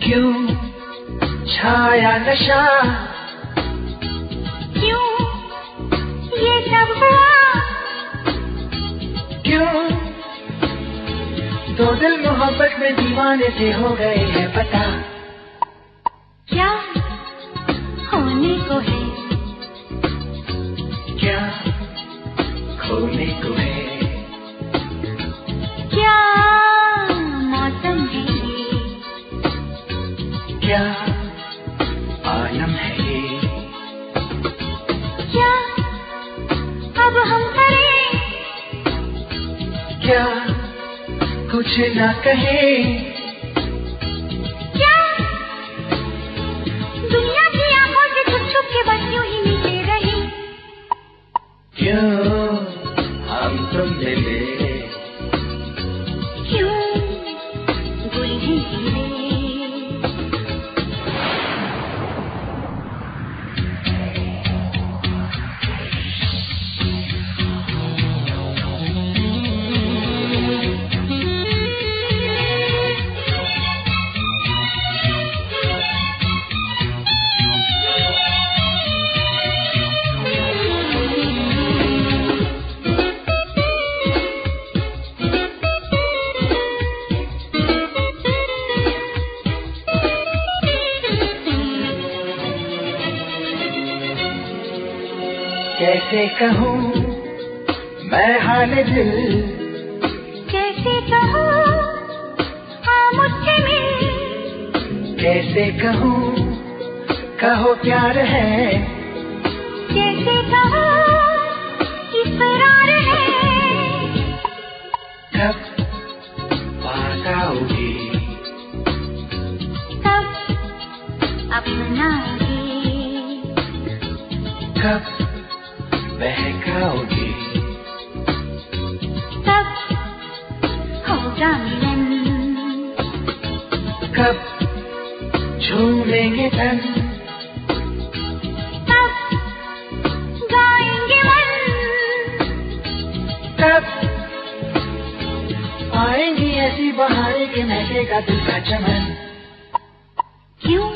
क्यों छाया नशा, क्यों ये सब हुआ, क्यों दो दिल मोहब्बत में दीवाने से हो गए हैं पता। क्या होने को है, क्या खोने को है, क्या मौसम है ये, क्या आलम है ये, क्या अब हम करें, क्या कुछ ना कहें, क्या दुनिया की आंखों से छुप छुप के बस यूं ही मिलते रहे, क्यों हम तुम मिले, क्यों गुलही गिरे। कैसे कहूँ मैं हाल दिल, कैसे कहूँ हाँ मुझसे मिल, कैसे कहूँ कहो प्यार है, कैसे कहूँ इकरार है, कब पास आओगी, कब अपनाओगे, कब बहकाओगी, कब होगा मिलन, कब झूमेंगे तन, कब गाएंगे मन, कब आएंगी ऐसी बहारें कि महकेगा दिल का चमन। क्यों